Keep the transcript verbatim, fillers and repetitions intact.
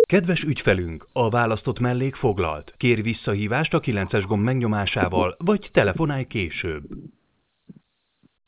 Kedves ügyfelünk, a választott mellék foglalt. Kér visszahívást a kilences gomb megnyomásával, vagy telefonálj később.